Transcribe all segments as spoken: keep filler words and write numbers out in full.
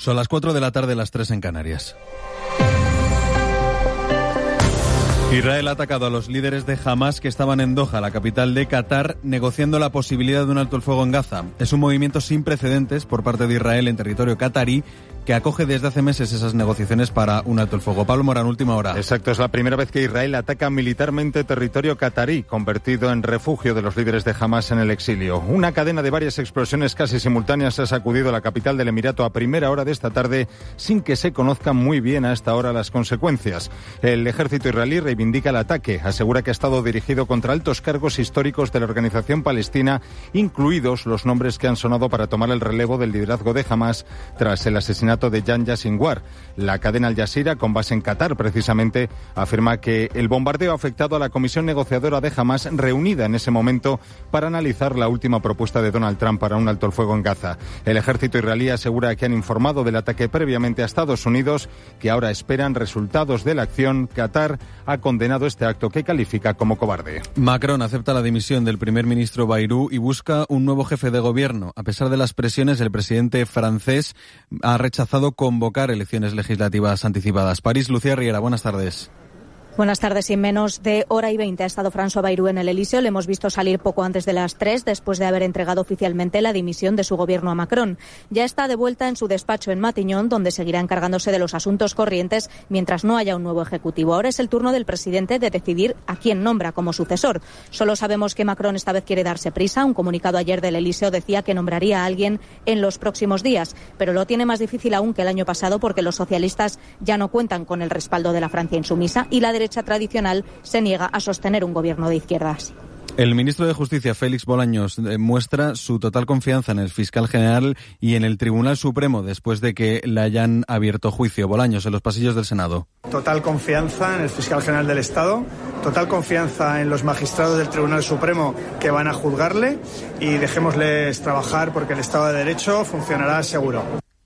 Son las cuatro de la tarde, las tres en Canarias. Israel ha atacado a los líderes de Hamás que estaban en Doha, la capital de Qatar, negociando la posibilidad de un alto el fuego en Gaza. Es un movimiento sin precedentes por parte de Israel en territorio qatarí, que acoge desde hace meses esas negociaciones para un alto el fuego. Pablo Morán, última hora. Exacto, es la primera vez que Israel ataca militarmente territorio qatarí, convertido en refugio de los líderes de Hamás en el exilio. Una cadena de varias explosiones casi simultáneas ha sacudido la capital del Emirato a primera hora de esta tarde, sin que se conozcan muy bien a esta hora las consecuencias. El ejército israelí reivindica el ataque, asegura que ha estado dirigido contra altos cargos históricos de la organización palestina, incluidos los nombres que han sonado para tomar el relevo del liderazgo de Hamás tras el asesinato de Yahya Sinwar. La cadena Al Jazeera, con base en Qatar precisamente, afirma que el bombardeo ha afectado a la comisión negociadora de Hamás reunida en ese momento para analizar la última propuesta de Donald Trump para un alto el fuego en Gaza. El ejército israelí asegura que han informado del ataque previamente a Estados Unidos, que ahora esperan resultados de la acción. Qatar ha condenado este acto que califica como cobarde. Macron acepta la dimisión del primer ministro Bayrou y busca un nuevo jefe de gobierno. A pesar de las presiones, el presidente francés ha rechazado convocar elecciones legislativas anticipadas. París, Lucía Riera, buenas tardes. Buenas tardes. En menos de hora y veinte ha estado François Bayrou en el Elíseo. Le hemos visto salir poco antes de las tres, después de haber entregado oficialmente la dimisión de su gobierno a Macron. Ya está de vuelta en su despacho en Matignon, donde seguirá encargándose de los asuntos corrientes mientras no haya un nuevo ejecutivo. Ahora es el turno del presidente de decidir a quién nombra como sucesor. Solo sabemos que Macron esta vez quiere darse prisa. Un comunicado ayer del Elíseo decía que nombraría a alguien en los próximos días, pero lo tiene más difícil aún que el año pasado porque los socialistas ya no cuentan con el respaldo de la Francia insumisa y la derecha tradicional se niega a sostener un gobierno de izquierdas. El ministro de Justicia, Félix Bolaños, muestra su total confianza en el fiscal general y en el Tribunal Supremo después de que le hayan abierto juicio. Bolaños, en los pasillos del Senado. Total confianza en el fiscal general del Estado, total confianza en los magistrados del Tribunal Supremo que van a juzgarle y dejémosles trabajar porque el Estado de Derecho funcionará seguro.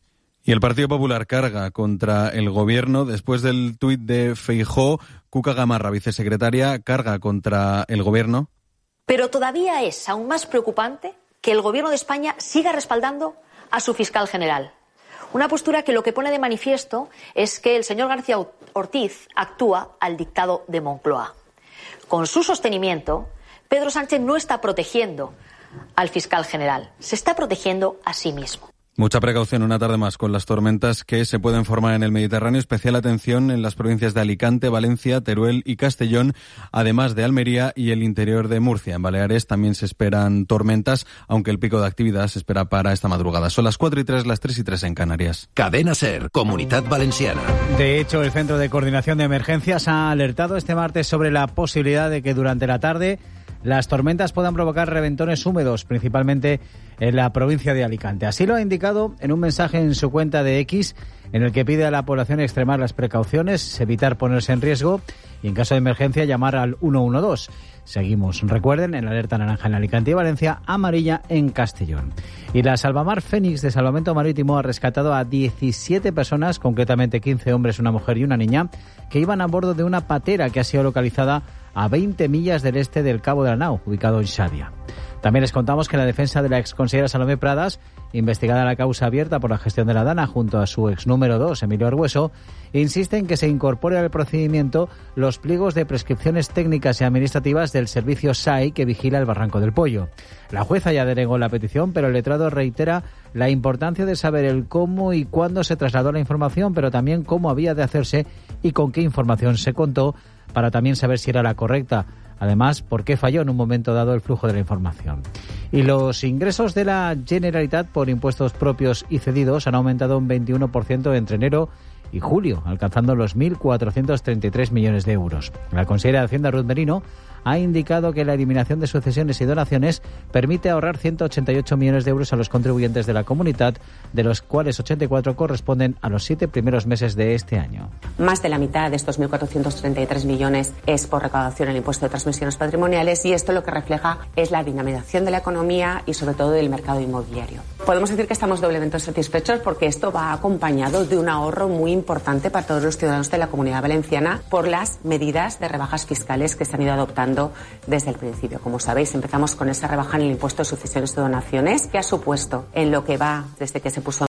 Y el Partido Popular carga contra el Gobierno después del tuit de Feijóo. Cuca Gamarra, vicesecretaria, carga contra el Gobierno. Pero todavía es aún más preocupante que el Gobierno de España siga respaldando a su fiscal general. Una postura que lo que pone de manifiesto es que el señor García Ortiz actúa al dictado de Moncloa. Con su sostenimiento, Pedro Sánchez no está protegiendo al fiscal general, se está protegiendo a sí mismo. Mucha precaución una tarde más con las tormentas que se pueden formar en el Mediterráneo. Especial atención en las provincias de Alicante, Valencia, Teruel y Castellón, además de Almería y el interior de Murcia. En Baleares también se esperan tormentas, aunque el pico de actividad se espera para esta madrugada. Son las cuatro y tres, las tres y tres en Canarias. Cadena SER, Comunidad Valenciana. De hecho, el Centro de Coordinación de Emergencias ha alertado este martes sobre la posibilidad de que durante la tarde las tormentas puedan provocar reventones húmedos, principalmente en la provincia de Alicante. Así lo ha indicado en un mensaje en su cuenta de X, en el que pide a la población extremar las precauciones, evitar ponerse en riesgo y, en caso de emergencia, llamar al uno uno dos. Seguimos, recuerden, en la alerta naranja en Alicante y Valencia, amarilla en Castellón. Y la Salvamar Fénix de Salvamento Marítimo ha rescatado a diecisiete personas, concretamente quince hombres, una mujer y una niña, que iban a bordo de una patera que ha sido localizada a veinte millas del este del Cabo de la Nau, ubicado en Xàbia. También les contamos que la defensa de la exconsejera Salomé Pradas, investigada la causa abierta por la gestión de la Dana junto a su ex número dos, Emilio Argueso, insiste en que se incorpore al procedimiento los pliegos de prescripciones técnicas y administrativas del servicio S A I que vigila el Barranco del Pollo. La jueza ya denegó la petición, pero el letrado reitera la importancia de saber el cómo y cuándo se trasladó la información, pero también cómo había de hacerse y con qué información se contó, para también saber si era la correcta. Además, por qué falló en un momento dado el flujo de la información. Y los ingresos de la Generalitat por impuestos propios y cedidos han aumentado un veintiuno por ciento entre enero y julio, alcanzando los mil cuatrocientos treinta y tres millones de euros. La consejera de Hacienda, Ruth Merino, ha indicado que la eliminación de sucesiones y donaciones permite ahorrar ciento ochenta y ocho millones de euros a los contribuyentes de la comunidad, de los cuales ochenta y cuatro corresponden a los siete primeros meses de este año. Más de la mitad de estos mil cuatrocientos treinta y tres millones es por recaudación en el impuesto de transmisiones patrimoniales, y esto lo que refleja es la dinamización de la economía y sobre todo del mercado inmobiliario. Podemos decir que estamos doblemente satisfechos porque esto va acompañado de un ahorro muy importante para todos los ciudadanos de la Comunidad Valenciana por las medidas de rebajas fiscales que se han ido adoptando desde el principio. Como sabéis, empezamos con esa rebaja en el impuesto de sucesiones y donaciones, que ha supuesto, en lo que va desde que se puso